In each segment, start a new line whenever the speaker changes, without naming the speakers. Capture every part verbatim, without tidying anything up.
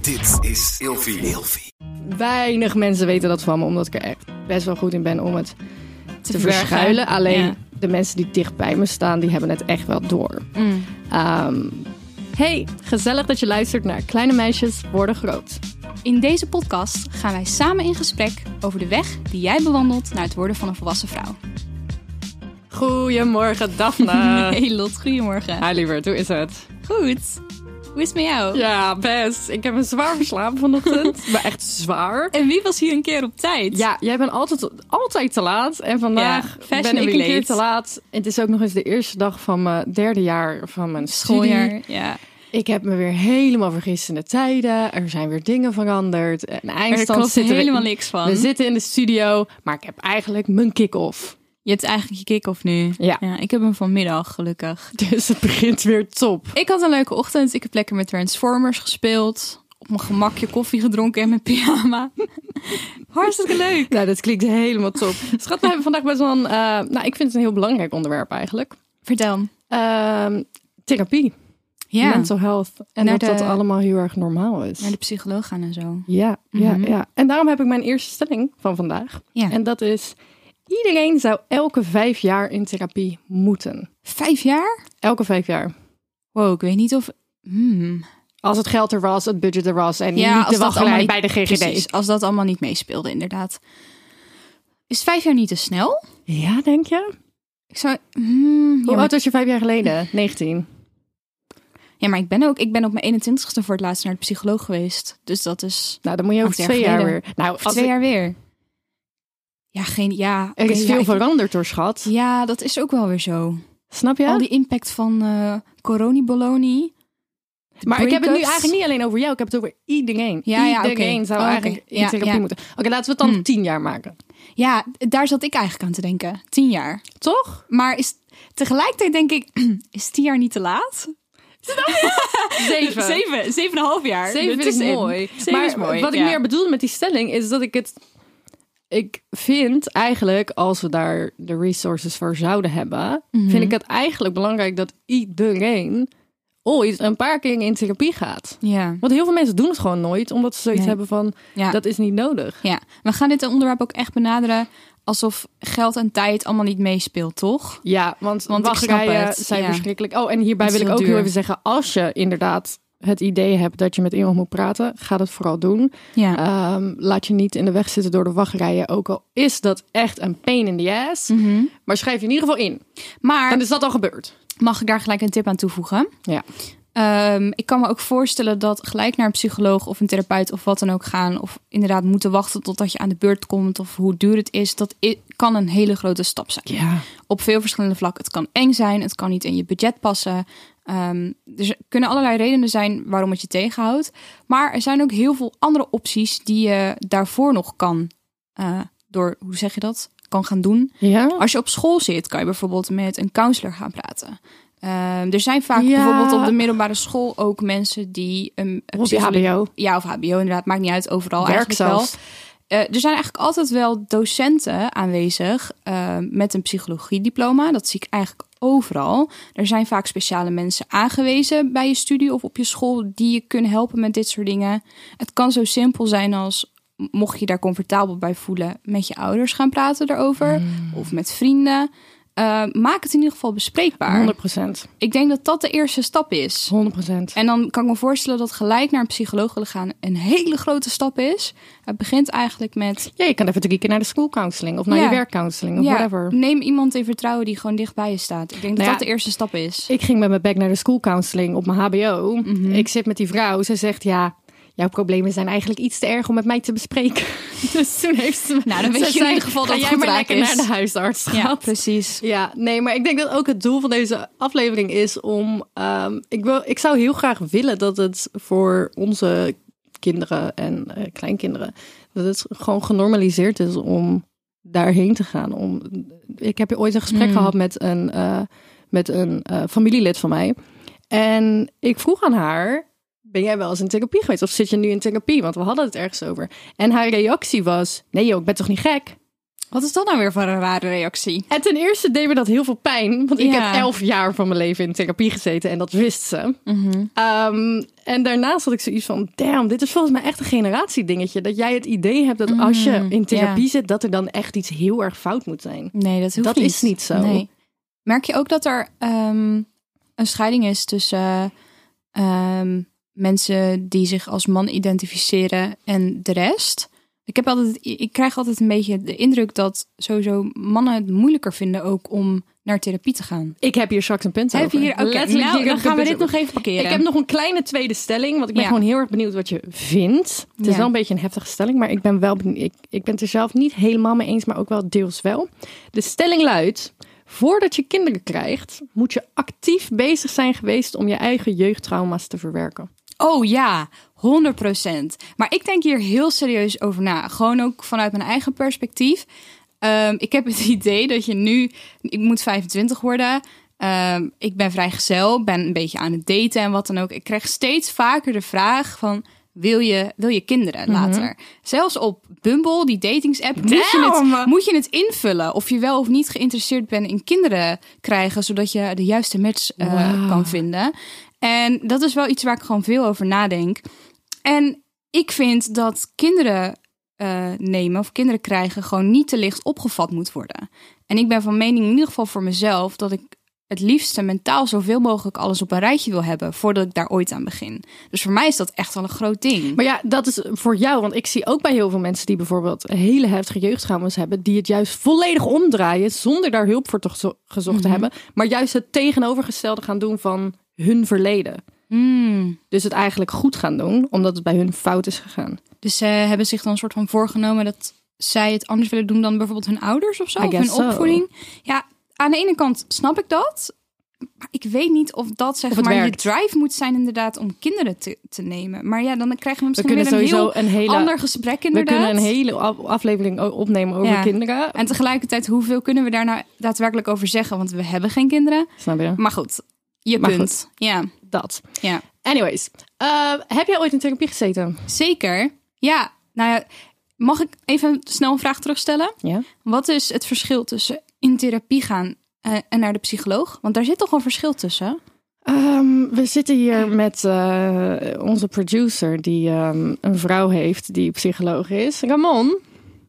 Dit is Ilfie. Ilfie.
Weinig mensen weten dat van me, omdat ik er echt best wel goed in ben om het te, te verschuilen. Alleen
ja.
de mensen die dicht bij me staan, die hebben het echt wel door.
Mm.
Um, hey, gezellig dat je luistert naar Kleine Meisjes Worden Groot.
In deze podcast gaan wij samen in gesprek over de weg die jij bewandelt naar het worden van een volwassen vrouw.
Goedemorgen, Daphne.
Hey Lot, goedemorgen.
Hi lieverd, hoe is het?
Goed. Hoe is het met jou?
Ja, best. Ik heb me zwaar verslapen vanochtend. Maar echt zwaar.
En wie was hier een keer op tijd?
Ja, jij bent altijd, altijd te laat. En vandaag
Ja,
ben ik een keer
late.
te laat. Het is ook nog eens de eerste dag van mijn derde jaar van mijn
Schooljaar.
studie.
Ja.
Ik heb me weer helemaal vergist in de tijden. Er zijn weer dingen veranderd. En
Er
eindstand
klopt
zitten
helemaal
we,
niks van.
we zitten in de studio, maar ik heb eigenlijk mijn kick-off.
Je hebt eigenlijk je kick-off nu.
Ja.
ja. Ik heb hem vanmiddag, gelukkig.
Dus het begint weer top.
Ik had een leuke ochtend. Ik heb lekker met Transformers gespeeld. Op mijn gemakje koffie gedronken en mijn pyjama. Hartstikke leuk.
Nou, dat klinkt helemaal top. Schat, we hebben vandaag best wel een... Uh, nou, ik vind het een heel belangrijk onderwerp eigenlijk.
Vertel.
Uh, therapie.
Ja.
Mental health. En
Naar
dat
de-
dat allemaal heel erg normaal is.
Naar de psycholoog gaan en zo.
Ja, ja,
Mhm.
ja. En daarom heb ik mijn eerste stelling van vandaag.
Ja.
En dat is... Iedereen zou elke vijf jaar in therapie moeten.
Vijf jaar?
Elke vijf jaar.
Wow, ik weet niet of... Hmm.
Als het geld er was, het budget er was en
Ja,
niet
als
de
dat allemaal
wachtrij
niet-
bij de G G D.
Precies, als dat allemaal niet meespeelde, inderdaad. Is vijf jaar niet te snel?
Ja, denk je?
Ik zou... Hmm, ja,
Hoe
maar,
oud was je vijf jaar geleden? negentien.
ja, maar ik ben ook... Ik ben op mijn eenentwintigste voor het laatst naar de psycholoog geweest. Dus dat is...
Nou, dan moet je over
Acht jaar
twee jaar
geleden.
weer. Nou,
Of
als
twee
ik-
jaar weer. Ja, geen... Ja,
er
oké,
is
ja,
veel
ik-
veranderd door schat.
Ja, dat is ook wel weer zo.
Snap je?
Al die impact van uh, coronabologna. De
Maar ik heb het nu
break-ups.
eigenlijk niet alleen over jou. Ik heb het over iedereen.
Ja, ja,
iedereen
oké.
zou
Oh, oké.
eigenlijk in
Ja,
therapie
ja.
moeten. Oké, laten we het dan
Hmm.
tien jaar maken.
Ja, daar zat ik eigenlijk aan te denken. Tien jaar.
Toch?
Maar is, tegelijkertijd denk ik, is tien jaar niet te laat?
Zeven.
Zeven, zeven en een half jaar.
Zeven is
Ertussenin.
mooi.
Zeven
maar
is mooi,
wat ik
ja.
meer bedoelde met die stelling is dat ik het... Ik vind eigenlijk, als we daar de resources voor zouden hebben...
Mhm.
vind ik het eigenlijk belangrijk dat iedereen ooit een paar keer in therapie gaat.
Ja.
Want heel veel mensen doen het gewoon nooit, omdat ze zoiets
Nee.
hebben van,
Ja.
dat is niet nodig.
ja, we gaan dit onderwerp ook echt benaderen alsof geld en tijd allemaal niet meespeelt, toch?
Ja, want,
Want ik
wachtrijen
snap het,
zijn
ja.
verschrikkelijk. Oh, en hierbij
Het
wil
is
ik ook
heel
heel
duur.
even zeggen, als je inderdaad het idee hebt dat je met iemand moet praten, ga dat vooral doen.
Ja.
Um, laat je niet in de weg zitten door de wachtrijen, ook al is dat echt een pain in the ass.
Mhm.
Maar schrijf je in ieder geval in.
Maar
Dan is dat al gebeurd.
mag ik daar gelijk een tip aan toevoegen?
Ja.
Um, ik kan me ook voorstellen dat gelijk naar een psycholoog of een therapeut of wat dan ook gaan, of inderdaad moeten wachten totdat je aan de beurt komt of hoe duur het is, dat i- kan een hele grote stap zijn.
Ja.
Op veel verschillende vlakken. Het kan eng zijn, het kan niet in je budget passen. Um, er kunnen allerlei redenen zijn waarom het je tegenhoudt. Maar er zijn ook heel veel andere opties die je daarvoor nog kan, uh, door, hoe zeg je dat, kan gaan doen.
Ja?
Als je op school zit, kan je bijvoorbeeld met een counselor gaan praten. Um, er zijn vaak
Ja.
bijvoorbeeld op de middelbare school ook mensen die een, een
Of je H B O.
ja, of H B O inderdaad, maakt niet uit, overal
Werk
eigenlijk
zelfs.
wel. Uh, er zijn eigenlijk altijd wel docenten aanwezig uh, met een psychologiediploma. Dat zie ik eigenlijk overal. Er zijn vaak speciale mensen aangewezen bij je studie of op je school die je kunnen helpen met dit soort dingen. Het kan zo simpel zijn als, mocht je daar comfortabel bij voelen, met je ouders gaan praten erover.
Mm.
Of met vrienden. Uh, maak het in ieder geval bespreekbaar.
honderd procent.
Ik denk dat dat de eerste stap is.
honderd procent.
En dan kan ik me voorstellen dat gelijk naar een psycholoog willen gaan een hele grote stap is. Het begint eigenlijk met,
Ja, je kan even drie keer naar de schoolcounseling of naar
Ja.
je werkcounseling of
ja,
whatever.
neem iemand in vertrouwen die gewoon dicht bij je staat. Ik denk dat
Nou ja,
dat de eerste stap is.
Ik ging met mijn bek naar de schoolcounseling op mijn H B O.
Mhm.
Ik zit met die vrouw. Ze zegt, ja, jouw problemen zijn eigenlijk iets te erg om met mij te bespreken. Dus toen heeft ze...
Nou, dan weet
ze
je in
zei,
ieder geval
ga
dat het
jij
goed
maar
raak
lekker
is.
naar de huisarts
Ja,
gaat.
precies.
Ja, nee, maar ik denk dat ook het doel van deze aflevering is om... Um, ik, wil, ik zou heel graag willen dat het voor onze kinderen en uh, kleinkinderen... dat het gewoon genormaliseerd is om daarheen te gaan. Om, ik heb ooit een gesprek
Mm.
gehad met een, uh, met een uh, familielid van mij. En ik vroeg aan haar... Ben jij wel eens in therapie geweest? Of zit je nu in therapie? Want we hadden het ergens over. En haar reactie was... Nee joh, ik ben toch niet gek?
Wat is dat nou weer voor een rare reactie?
En ten eerste deed me dat heel veel pijn. Want ik
Ja.
heb elf jaar van mijn leven in therapie gezeten. En dat wist ze.
Mm-hmm.
Um, en daarnaast had ik zoiets van... Damn, dit is volgens mij echt een generatiedingetje. Dat jij het idee hebt dat als je in therapie
ja.
zit... dat er dan echt iets heel erg fout moet zijn.
Nee, dat hoeft
Dat
niet.
is niet zo.
Nee. Merk je ook dat er um, een scheiding is tussen uh, um, mensen die zich als man identificeren en de rest? Ik heb altijd, ik krijg altijd een beetje de indruk dat sowieso mannen het moeilijker vinden ook om naar therapie te gaan.
Ik heb hier straks een punt
Heb
over.
je hier? Oké,
Letterlijk,
nou,
hier
dan
heb ik
gaan we
een
dit
punt
nog even parkeren.
Ik heb nog een kleine tweede stelling, want ik ben
Ja.
gewoon heel erg benieuwd wat je vindt. Het is
Ja.
wel een beetje een heftige stelling, maar ik ben wel benieuwd. Ik, ik ben het er zelf niet helemaal mee eens, maar ook wel deels wel. De stelling luidt: voordat je kinderen krijgt, moet je actief bezig zijn geweest om je eigen jeugdtrauma's te verwerken.
Oh ja, honderd procent. Maar ik denk hier heel serieus over na. Gewoon ook vanuit mijn eigen perspectief. Um, ik heb het idee dat je nu... Ik moet vijfentwintig worden. Um, ik ben vrijgezel. Ben een beetje aan het daten en wat dan ook. Ik krijg steeds vaker de vraag van... Wil je, wil je kinderen later? Mm-hmm. Zelfs op Bumble, die datingsapp, moet je, het, moet je het invullen. Of je wel of niet geïnteresseerd bent in kinderen krijgen. Zodat je de juiste match uh, wow. kan vinden. En dat is wel iets waar ik gewoon veel over nadenk. En ik vind dat kinderen uh, nemen of kinderen krijgen gewoon niet te licht opgevat moet worden. En ik ben van mening in ieder geval voor mezelf dat ik het liefste mentaal zoveel mogelijk alles op een rijtje wil hebben voordat ik daar ooit aan begin. Dus voor mij is dat echt wel een groot ding.
Maar ja, dat is voor jou, want ik zie ook bij heel veel mensen die bijvoorbeeld hele heftige jeugdtrauma's hebben, die het juist volledig omdraaien zonder daar hulp voor te gezo- gezocht mm-hmm. te hebben, maar juist het tegenovergestelde gaan doen van hun verleden.
Mm.
Dus het eigenlijk goed gaan doen, omdat het bij hun fout is gegaan.
Dus ze uh, hebben zich dan een soort van voorgenomen dat zij het anders willen doen dan bijvoorbeeld hun ouders of zo, of hun opvoeding. So. Ja, aan de ene kant snap ik dat, maar ik weet niet of dat zeg of maar werkt. Je drive moet zijn inderdaad om kinderen te, te nemen. Maar ja, dan krijgen we misschien we weer een heel een hele, ander gesprek inderdaad.
We kunnen een hele aflevering opnemen over ja. kinderen.
En tegelijkertijd, hoeveel kunnen we daar nou daadwerkelijk over zeggen? Want we hebben geen kinderen.
Snap je?
Maar goed, je
maar
kunt.
Goed.
Ja.
Dat.
Ja.
Anyways, uh, heb jij ooit in therapie gezeten?
Zeker. Ja, nou ja, mag ik even snel een vraag terugstellen?
Ja.
Wat is het verschil tussen in therapie gaan uh, en naar de psycholoog? Want daar zit toch een verschil tussen?
Um, we zitten hier met uh, onze producer die um, een vrouw heeft die psycholoog is. Ramon,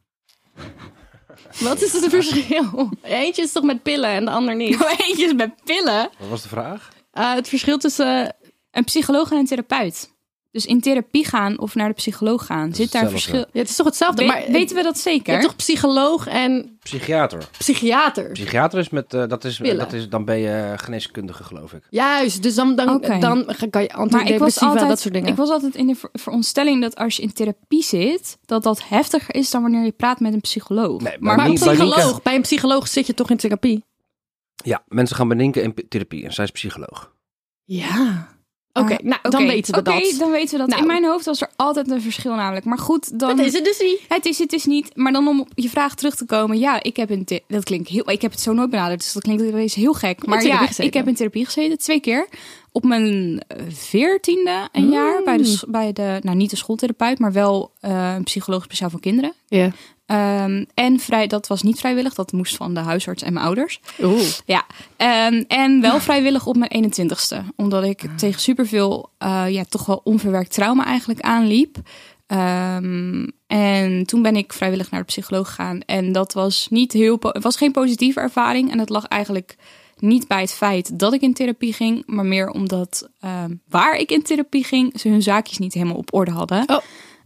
wat is het verschil? Eentje is toch met pillen en de ander niet?
Oh, eentje is met pillen?
Wat was de vraag?
Uh, het verschil tussen uh,
een psycholoog en een therapeut. Dus in therapie gaan of naar de psycholoog gaan. Zit daar een verschil?
Ja, het is toch hetzelfde?
We,
maar
weten we dat zeker?
Je hebt toch psycholoog en...
Psychiater.
Psychiater.
Psychiater is met... Uh, dat is, dat is, dan ben je geneeskundige, geloof ik.
Juist, dus dan, dan, okay. dan kan je antidepressiva, dat soort dingen.
Ik was altijd in de ver- veronderstelling dat als je in therapie zit, dat dat heftiger is dan wanneer je praat met een psycholoog.
Nee,
maar maar niet, een psycholoog, bij een psycholoog zit je toch in therapie?
Ja, mensen gaan bedenken in therapie en zij is psycholoog.
Ja... Oké, okay, nou
okay,
dan weten we
okay,
dat.
Oké, dan weten we dat.
Nou.
In mijn hoofd was er altijd een verschil namelijk. Maar goed, dan...
Dat is het dus niet.
Het is het dus niet. Maar dan om op je vraag terug te komen. Ja, ik heb, in the- dat klinkt heel, ik heb het zo nooit benaderd. Dus dat klinkt ineens heel gek. Maar ja, gezeten. Ik heb in therapie gezeten. Twee keer. Op mijn veertiende een mm. jaar. Bij de, bij de, nou niet de schooltherapeut. Maar wel uh, een psycholoog speciaal voor kinderen.
Ja. Yeah.
Um, en vrij, dat was niet vrijwillig. Dat moest van de huisarts en mijn ouders.
Oeh.
Ja. Um, en wel vrijwillig op mijn eenentwintigste. Omdat ik uh. tegen superveel, uh, ja, toch wel onverwerkt trauma eigenlijk aanliep. Um, en toen ben ik vrijwillig naar de psycholoog gegaan. En dat was niet heel, po- het was geen positieve ervaring. En dat lag eigenlijk niet bij het feit dat ik in therapie ging. Maar meer omdat um, waar ik in therapie ging, ze hun zaakjes niet helemaal op orde hadden.
Oh.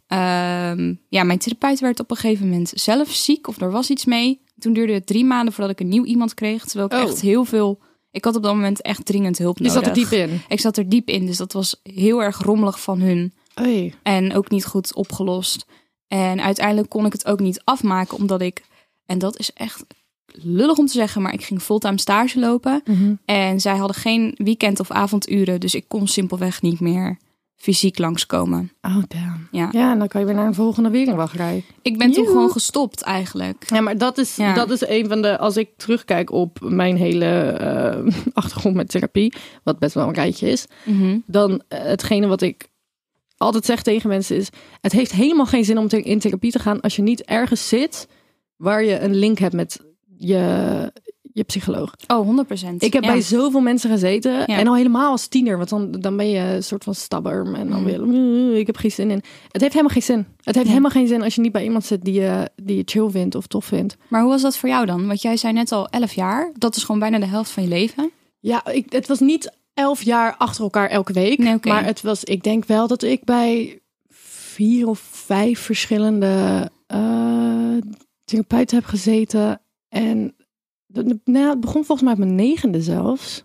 Um, ja, mijn therapeut werd op een gegeven moment zelf ziek of er was iets mee. Toen duurde het drie maanden voordat ik een nieuw iemand kreeg. Terwijl ik
oh.
echt heel veel... Ik had op dat moment echt dringend hulp nodig.
Je zat er diep in?
Ik zat er diep in, dus dat was heel erg rommelig van hun.
Oei.
En ook niet goed opgelost. En uiteindelijk kon ik het ook niet afmaken, omdat ik... En dat is echt lullig om te zeggen, maar ik ging fulltime stage lopen.
Mm-hmm.
En zij hadden geen weekend- of avonduren, dus ik kon simpelweg niet meer fysiek langskomen.
Oh, damn.
Ja.
Ja, en dan kan je weer naar een volgende wegenwachtrij.
Ik ben Joe. toen gewoon gestopt eigenlijk.
Ja, maar dat is, ja. dat is een van de... Als ik terugkijk op mijn hele uh, achtergrond met therapie, wat best wel een rijtje is,
Mm-hmm.
dan uh, hetgene wat ik altijd zeg tegen mensen is, het heeft helemaal geen zin om te, in therapie te gaan als je niet ergens zit waar je een link hebt met je, je psycholoog.
Oh, honderd procent.
Ik heb
ja.
bij zoveel mensen gezeten.
Ja.
En al helemaal als tiener. Want dan, dan ben je een soort van stabber. En dan weer, mm, ik heb geen zin in. Het heeft helemaal geen zin. Het heeft ja. helemaal geen zin als je niet bij iemand zit die je, die je chill vindt of tof vindt.
Maar hoe was dat voor jou dan? Want jij zei net al elf jaar. Dat is gewoon bijna de helft van je leven.
Ja, ik, het was niet elf jaar achter elkaar elke week.
Nee, okay.
Maar het was, ik denk wel dat ik bij vier of vijf verschillende uh, therapeuten heb gezeten. En nou, het begon volgens mij op mijn negende zelfs.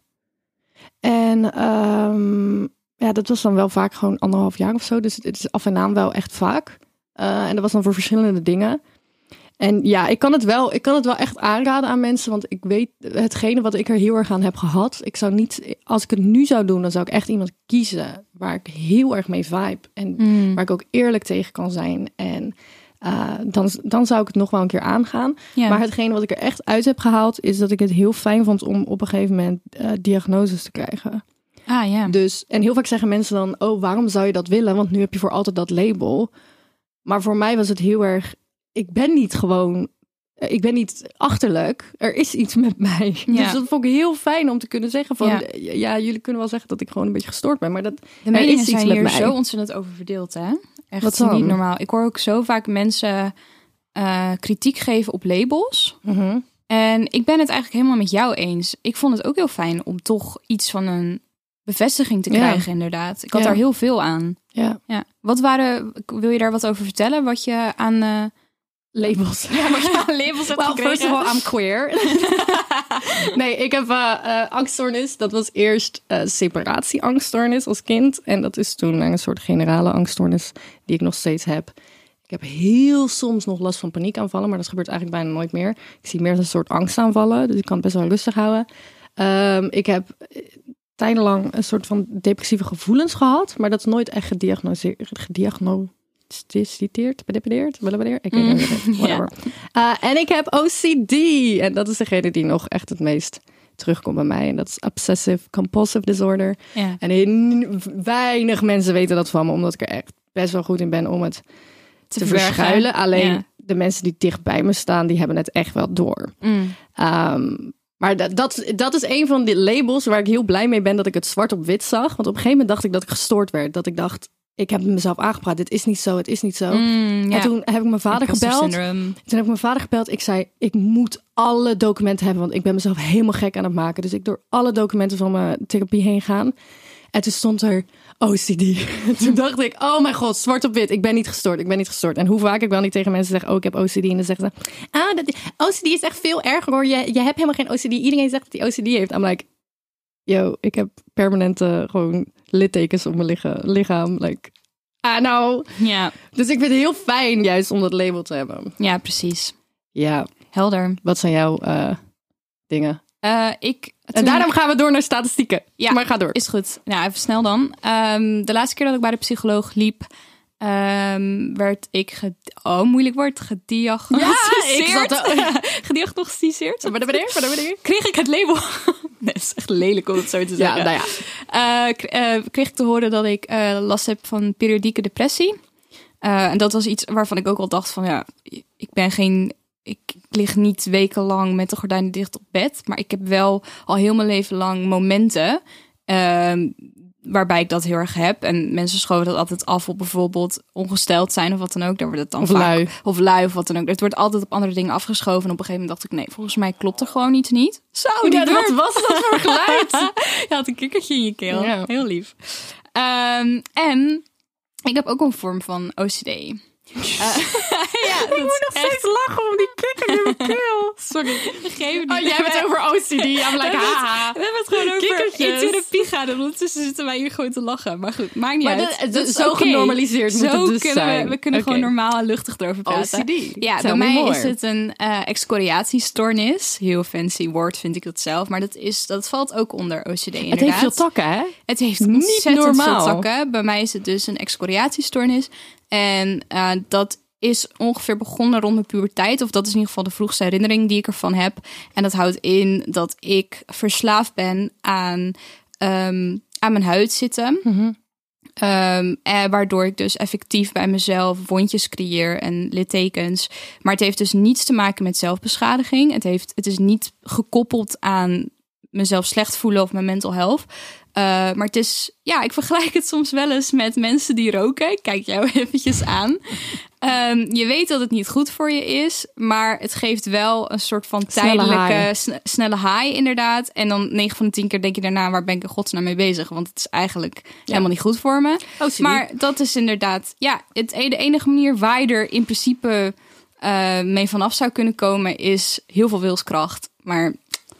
En um, ja, dat was dan wel vaak gewoon anderhalf jaar of zo. Dus het is af en aan wel echt vaak. Uh, en dat was dan voor verschillende dingen. En ja, ik kan het wel, ik kan het wel echt aanraden aan mensen. Want ik weet hetgene wat ik er heel erg aan heb gehad. Ik zou niet, als ik het nu zou doen, dan zou ik echt iemand kiezen waar ik heel erg mee vibe. En mm. waar ik ook eerlijk tegen kan zijn. En uh, dan, dan zou ik het nog wel een keer aangaan. Ja. Maar hetgene wat ik er echt uit heb gehaald, is dat ik het heel fijn vond om op een gegeven moment uh, diagnoses te krijgen.
Ah ja.
Dus, en heel vaak zeggen mensen dan, oh, waarom zou je dat willen? Want nu heb je voor altijd dat label. Maar voor mij was het heel erg, ik ben niet gewoon, ik ben niet achterlijk. Er is iets met mij. Ja. Dus dat vond ik heel fijn om te kunnen zeggen van, ja. ja, jullie kunnen wel zeggen dat ik gewoon een beetje gestoord ben, maar dat
de meningen
er is iets
zijn
met
hier
mij.
Zo ontzettend over verdeeld, hè? Echt
Wat dan?
Niet normaal. Ik hoor ook zo vaak mensen uh, kritiek geven op labels.
Mm-hmm.
En ik ben het eigenlijk helemaal met jou eens. Ik vond het ook heel fijn om toch iets van een bevestiging te krijgen, ja. inderdaad. Ik had ja. daar heel veel aan.
Ja.
Ja. Wat waren, wil je daar wat over vertellen? Wat je aan uh...
labels.
Ja, wat je aan labels hebt
well,
gekregen?
First of all, I'm queer. Nee, ik heb uh, uh, angststoornis. Dat was eerst uh, separatieangststoornis als kind. En dat is toen een soort generale angststoornis die ik nog steeds heb. Ik heb heel soms nog last van paniekaanvallen, maar dat gebeurt eigenlijk bijna nooit meer. Ik zie meer als een soort angstaanvallen, dus ik kan het best wel rustig houden. Um, ik heb tijdenlang een soort van depressieve gevoelens gehad, maar dat is nooit echt gediagnoseerd, gediagnosticeerd, bedepedeerd, bedepedeerd, ik weet mm. niet, whatever. Yeah. Uh, en ik heb O C D, en dat is degene die nog echt het meest terugkomt bij mij. En dat is Obsessive Compulsive Disorder.
Yeah.
En heel, weinig mensen weten dat van me, omdat ik er echt best wel goed in ben om het te, te verschuilen. Alleen yeah. de mensen die dicht bij me staan, die hebben het echt wel door.
Mm.
Um, Maar dat, dat, dat is een van die labels waar ik heel blij mee ben dat ik het zwart op wit zag. Want op een gegeven moment dacht ik dat ik gestoord werd. Dat ik dacht, ik heb mezelf aangepraat. Dit is niet zo, het is niet zo.
Mm, ja.
En toen heb ik mijn vader gebeld.
Syndrome.
Toen heb ik mijn vader gebeld. Ik zei, ik moet alle documenten hebben. Want ik ben mezelf helemaal gek aan het maken. Dus ik door alle documenten van mijn therapie heen gaan. En toen stond er O C D. Toen dacht ik, oh mijn god, zwart op wit. Ik ben niet gestoord, ik ben niet gestoord. En hoe vaak ik wel niet tegen mensen zeg, oh, ik heb O C D. En dan zeggen ze, ah, dat, O C D is echt veel erger hoor. Je, je hebt helemaal geen O C D. Iedereen zegt dat hij O C D heeft. I'm like, yo, ik heb permanente gewoon littekens op mijn licha- lichaam. Like, ah nou.
Ja.
Dus ik vind het heel fijn juist om dat label te hebben.
Ja, precies.
Ja.
Helder.
Wat zijn jouw uh, dingen?
Uh, ik,
en daarom gaan we door naar statistieken.
Ja,
maar ga door.
Is goed. Nou, even snel dan. Um, de laatste keer dat ik bij de psycholoog liep, um, werd ik ge- oh moeilijk woord gediagnosticeerd.
Ja, ik zat er...
gediagnosticeerd.
Maar wanneer? Wanneer?
Kreeg ik het label? Nee, het is echt lelijk om het zo te zeggen.
Ja, nou
ja. Uh, k- uh, kreeg ik te horen dat ik uh, last heb van periodieke depressie. Uh, en dat was iets waarvan ik ook al dacht van ja, ik ben geen. Ik lig niet wekenlang met de gordijnen dicht op bed. Maar ik heb wel al heel mijn leven lang momenten uh, waarbij ik dat heel erg heb. En mensen schoven dat altijd af op bijvoorbeeld ongesteld zijn of wat dan ook. Daar wordt het dan
of
vaak,
lui.
Of lui of wat dan ook. Het wordt altijd op andere dingen afgeschoven. En op een gegeven moment dacht ik, nee, volgens mij klopt er gewoon iets niet. Zo,
ja, wat was dat voor geluid?
Je had een kikkertje in je keel.
Ja.
Heel lief. Um, en ik heb ook een vorm van O C D. Uh, ja,
ik moet nog steeds lachen om die kikker in mijn keel.
Sorry.
Oh, jij hebt het over O C D. I'm like, haha.
We hebben het gewoon over
kikkertjes.
In therapie gaan. En ondertussen zitten wij hier gewoon te lachen. Maar goed, maakt niet
maar
uit.
Dat, dat is zo okay. genormaliseerd moet
zo
het dus
kunnen
zijn.
We, we kunnen
okay.
gewoon normaal en luchtig erover praten.
O C D.
Ja,
Tell
bij mij
more.
is het een uh, excoriatiestoornis. Heel fancy woord vind ik dat zelf. Maar dat, is, dat valt ook onder O C D inderdaad.
Het heeft veel takken, hè?
Het heeft
niet
ontzettend
normaal.
veel takken. Bij mij is het dus een excoriatiestoornis. En uh, dat is ongeveer begonnen rond mijn puberteit. Of dat is in ieder geval de vroegste herinnering die ik ervan heb. En dat houdt in dat ik verslaafd ben aan, um, aan mijn huid zitten.
Mm-hmm.
Um, eh, waardoor ik dus effectief bij mezelf wondjes creëer en littekens. Maar het heeft dus niets te maken met zelfbeschadiging. Het, heeft, het is niet gekoppeld aan mezelf slecht voelen of mijn mental health. Uh, maar het is, ja, ik vergelijk het soms wel eens met mensen die roken. Ik kijk jou eventjes aan. Um, je weet dat het niet goed voor je is, maar het geeft wel een soort van tijdelijke, snelle high, sn- snelle high inderdaad. En dan negen van de tien keer denk je daarna, waar ben ik in godsnaam mee bezig? Want het is eigenlijk ja. helemaal niet goed voor me.
Oh,
maar dat is inderdaad, ja, het, de enige manier waar je er in principe uh, mee vanaf zou kunnen komen is heel veel wilskracht. Maar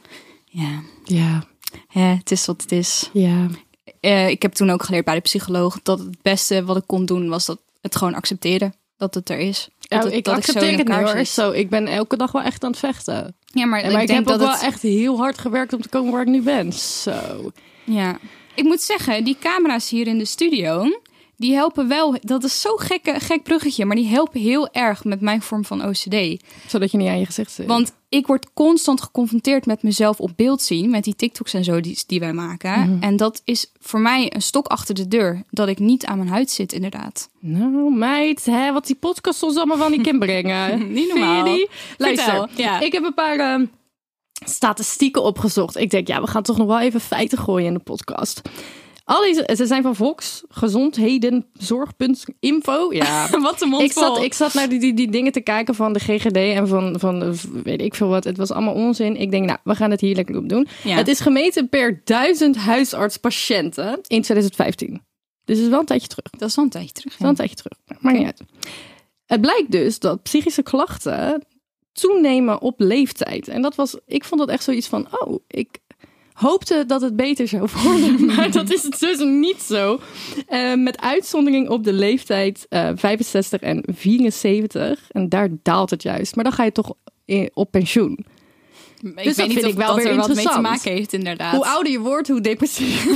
ja,
ja.
ja het is wat het is.
Ja.
Uh, ik heb toen ook geleerd bij de psycholoog dat het beste wat ik kon doen was dat het gewoon accepteren. Dat het er is. Dat
Ja,
het,
ik
dat
accepteer
ik
het
zo
niet
in
hoor. Zo, ik ben elke dag wel echt aan het vechten.
Ja, maar,
en, maar
ik,
ik
denk
heb
dat
ook wel
het...
echt heel hard gewerkt om te komen waar ik nu ben. Zo.
Ja. Ik moet zeggen, die camera's hier in de studio, die helpen wel. Dat is zo'n gekke, gek bruggetje, maar die helpen heel erg met mijn vorm van O C D.
Zodat je niet aan je gezicht zit.
Want ik word constant geconfronteerd met mezelf op beeld zien, met die TikToks en zo die, die wij maken. Mm-hmm. En dat is voor mij een stok achter de deur, dat ik niet aan mijn huid zit, inderdaad.
Nou, meid, hè, wat die podcast ons allemaal van die kind brengen.
Niet normaal.
Die? Luister,
ja.
ik heb een paar uh, statistieken opgezocht. Ik denk, ja, we gaan toch nog wel even feiten gooien in de podcast. Al deze, ze zijn van Vox, gezondhedenzorg punt info. Ja,
wat een mond
ik zat, ik zat naar die, die, die dingen te kijken van de G G D en van, van weet ik veel wat. Het was allemaal onzin. Ik denk, nou, we gaan het hier lekker op doen. Ja. Het is gemeten per duizend huisartspatiënten in twintig vijftien. Dus het is wel een tijdje terug.
Dat is wel een tijdje terug.
Ja. Wel een tijdje terug. Maakt okay. niet uit. Het blijkt dus dat psychische klachten toenemen op leeftijd. En dat was, ik vond dat echt zoiets van, oh, ik hoopte dat het beter zou worden, maar dat is dus niet zo. Uh, met uitzondering op de leeftijd uh, vijfenzestig en vierenzeventig. En daar daalt het juist. Maar dan ga je toch in, op pensioen.
Ik dus weet dat niet vind of ik wel dat weer er wat mee te maken heeft, inderdaad.
Hoe ouder je wordt, hoe depressiever.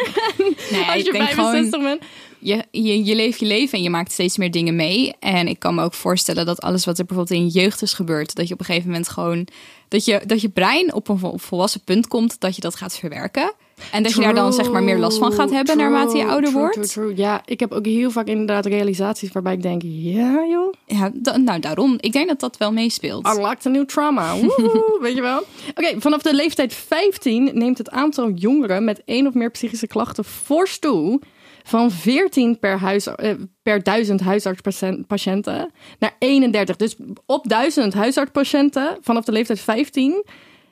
Nee,
als je
ik denk
vijfenzestig
gewoon,
bent.
Je, je, je leeft je leven en je maakt steeds meer dingen mee. En ik kan me ook voorstellen dat alles wat er bijvoorbeeld in je jeugd is gebeurd, dat je op een gegeven moment gewoon, dat je, dat je brein op een volwassen punt komt, dat je dat gaat verwerken. En dat true, je daar dan zeg maar meer last van gaat hebben true, naarmate je ouder
true,
wordt.
True, true. Ja, ik heb ook heel vaak inderdaad realisaties waarbij ik denk, ja joh.
Ja, da, nou daarom. Ik denk dat dat wel meespeelt.
Unlocked a new trauma. Woehoe, weet je wel. Oké, okay, vanaf de leeftijd vijftien neemt het aantal jongeren met één of meer psychische klachten fors toe. Van veertien per, huis, uh, per duizend huisartspatiënten naar eenendertig. Dus op duizend huisartspatiënten vanaf de leeftijd vijftien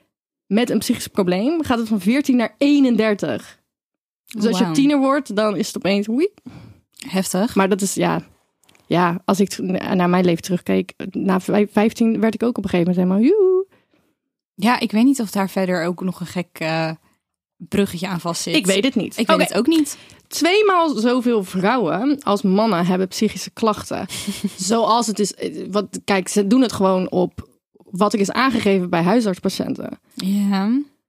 met een psychisch probleem gaat het van veertien naar eenendertig. Dus als wow. je tiener wordt, dan is het opeens oei.
Heftig.
Maar dat is, ja, ja, als ik naar mijn leven terugkeek, na vijftien werd ik ook op een gegeven moment helemaal joe.
Ja, ik weet niet of daar verder ook nog een gek uh, bruggetje aan vast zit.
Ik weet het niet.
Ik weet okay. het ook niet.
Tweemaal zoveel vrouwen als mannen hebben psychische klachten. Zoals het is, wat, kijk, ze doen het gewoon op wat ik is aangegeven bij huisartspatiënten.
Ja,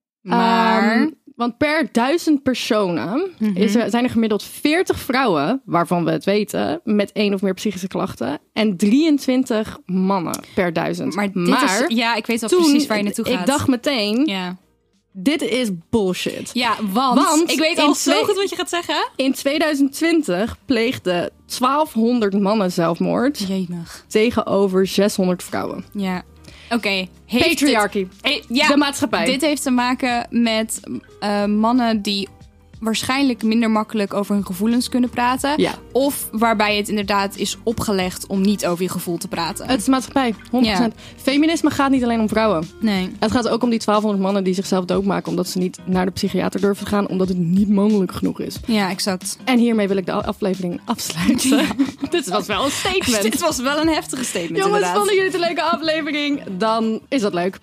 maar... Um,
want per duizend personen mm-hmm. is er, zijn er gemiddeld veertig vrouwen, waarvan we het weten, met één of meer psychische klachten. En drieëntwintig mannen per duizend.
Maar, dit maar is, ja, ik weet wel toen, precies waar je naartoe gaat.
Ik dacht meteen,
ja.
dit is bullshit.
Ja, want, want ik weet al zo goed wat je gaat zeggen.
In tweeduizend twintig pleegden twaalfhonderd mannen zelfmoord.
Jemig.
Tegenover zeshonderd vrouwen.
Ja. Oké. Okay.
Patriarchy.
Hey, ja,
de maatschappij.
Dit heeft te maken met uh, mannen die waarschijnlijk minder makkelijk over hun gevoelens kunnen praten.
Ja.
Of waarbij het inderdaad is opgelegd om niet over je gevoel te praten.
Het is maatschappij, honderd procent. Ja. Feminisme gaat niet alleen om vrouwen.
Nee.
Het gaat ook om die twaalfhonderd mannen die zichzelf doodmaken omdat ze niet naar de psychiater durven te gaan, omdat het niet mannelijk genoeg is.
Ja, exact.
En hiermee wil ik de aflevering afsluiten. Ja. Dit was wel een statement.
Dit was wel een heftige statement.
Jongens,
inderdaad.
vonden jullie het een leuke aflevering? Dan is dat leuk.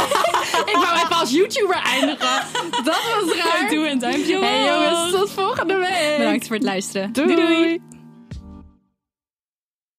Ik wou even als YouTuber eindigen. Dat was raar.
Doe een duimpje omhoog.
Hey jongens, tot volgende week.
Bedankt voor het luisteren.
Doei. doei, doei.